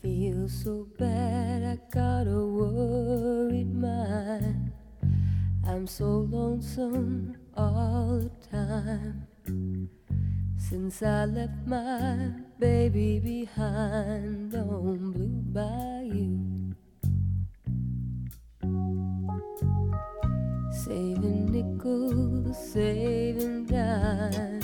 Feel so bad, I got a worried mind. I'm so lonesome all the time. Since I left my baby behind on Blue Bayou, saving nickels, saving dimes.